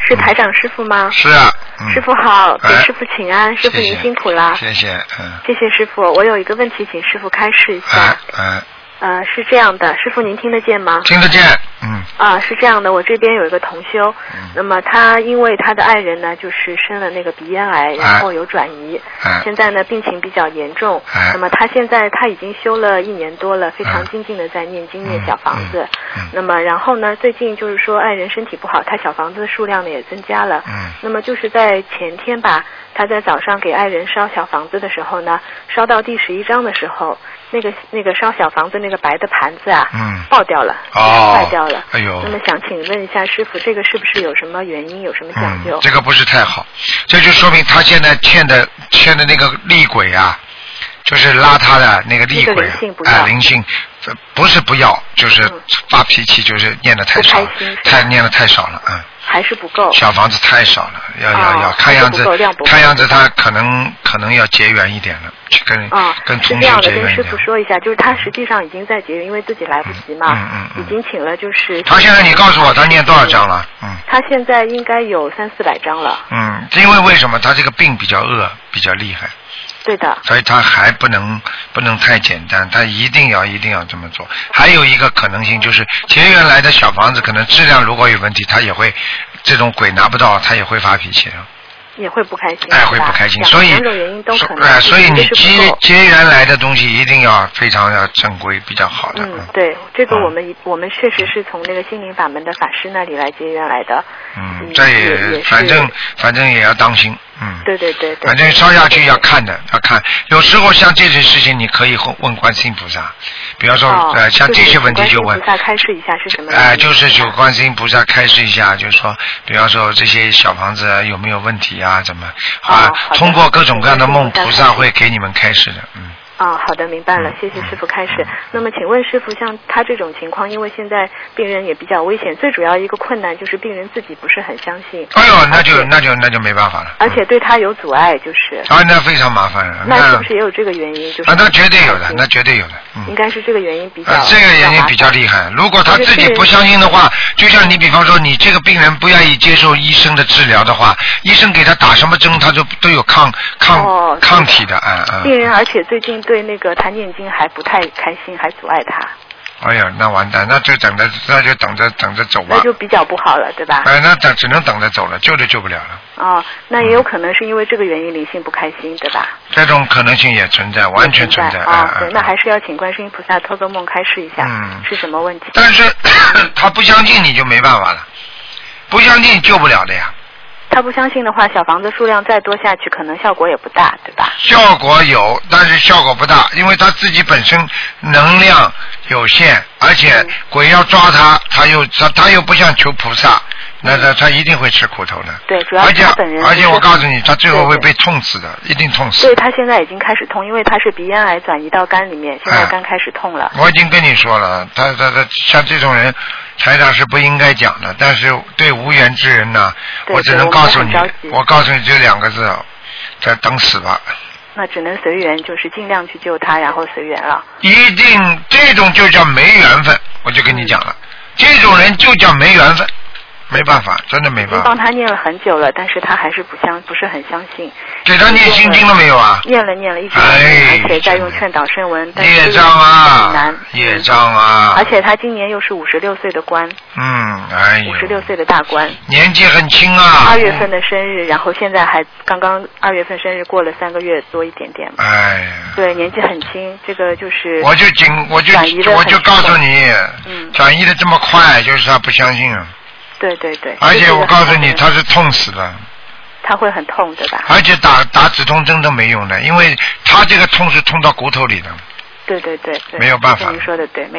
是台长师傅吗？ 是啊。 师傅好，给师傅请安，师傅您辛苦了。 谢谢。 谢谢师傅，我有一个问题，请师傅开示一下。是这样的，师傅您听得见吗？ 听得见。 是这样的，我这边有一个同修，那么他因为他的爱人呢，就是生了那个鼻咽癌，然后有转移，现在呢病情比较严重，那么他已经修了1年多了，非常精进的在念经念小房子，那么然后呢，最近就是说爱人身体不好，他小房子的数量呢也增加了，那么就是在前天吧，他在早上给爱人烧小房子的时候呢，烧到第11章的时候，那个烧小房子那个白的盘子啊，爆掉了，坏掉了。哎呦！那么想请问一下师傅，这个是不是有什么原因，有什么讲究？ 这个不是太好，这就说明他现在欠的那个厉鬼啊，就是拉他的那个厉鬼，灵性不是不要，就是发脾气，就是念的太少，念的太少了， 还是不够， 小房子太少了，要看样子他可能要结缘一点了，去跟同学结缘一点。是这样的，跟师傅说一下，就是他实际上已经在结缘，因为自己来不及嘛，已经请了就是。 他现在你告诉我他念多少章了？ 他现在应该有300-400章了。 因为什么？他这个病比较恶，比较厉害。 对的， 所以他还不能太简单，他一定要这么做。还有一个可能性就是结缘来的小房子可能质量如果有问题，他也会这种鬼拿不到，他也会发脾气的。 也会不开心， 会不开心，所以两种原因都可能。 所以你结缘来的东西一定要非常要正规，比较好的。 对，这个我们确实是从那个心灵法门的法师那里来结缘来的。 这也反正也要当心。 对。 反正烧下去要看的，要看。有时候像这种事情，你可以问观世音菩萨，比方说像这些问题就问。 观世音菩萨开示一下是什么？ 就是就观世音菩萨开示一下，就是说，比方说这些小房子有没有问题啊？怎么通过各种各样的梦，菩萨会给你们开示的。 好的，明白了，谢谢师傅开始。那么请问师傅，像他这种情况，因为现在病人也比较危险，最主要一个困难就是病人自己不是很相信。 哎呦，那就没办法了。 而且对他有阻碍，就是。 那非常麻烦了。 那是不是也有这个原因？就是那绝对有的，那绝对有的。 应该是这个原因比较。 这个原因比较厉害。如果他自己不相信的话，就像你比方说，你这个病人不愿意接受医生的治疗的话，医生给他打什么针，他都有抗体的。 病人而且最近对那个他念经还不太开心，还阻碍他。 哎呀，那完蛋，那就等着走吧。 那就比较不好了，对吧？ 那只能等着走了，救都救不了了。 那也有可能是因为这个原因灵性不开心，对吧？ 这种可能性也存在，完全存在。 对，那还是要请观世音菩萨托个梦开示一下，是什么问题？ 但是他不相信，你就没办法了，不相信救不了的呀。 他不相信的话，小房子数量再多下去，可能效果也不大，对吧？ 效果有，但是效果不大，因为他自己本身能量有限，而且鬼要抓他，他又不想求菩萨，那他一定会吃苦头的。对，主要是他本人。而且我告诉你，他最后会被痛死的，一定痛死。 所以他现在已经开始痛，因为他是鼻咽癌转移到肝里面，现在肝开始痛了。 我已经跟你说了，他像这种人。台长是不应该讲的，但是对无缘之人呢，我只能告诉你，我告诉你这2个字，在等死吧。 那只能随缘，就是尽量去救他，然后随缘了。 一定这种就叫没缘分，我就跟你讲了，这种人就叫没缘分。没办法，真的没办法。已经帮他念了很久了，但是他还是不是很相信。 给他念心经了没有啊？ 念了，一直念，而且在用劝导声闻。 业障啊， 难， 业障啊！ 而且他今年又是56岁的官。56岁的大官。 年纪很轻啊。 2月份的生日，然后现在还刚刚2月份生日过了3个月多一点点。对，年纪很轻，这个就是。我就告诉你，转移的这么快，就是他不相信啊。 对。 而且我告诉你，他是痛死了。 他会很痛，对吧？ 而且打止痛针都没用的，因为他这个痛是痛到骨头里的。 对。 没有办法。 您说的对。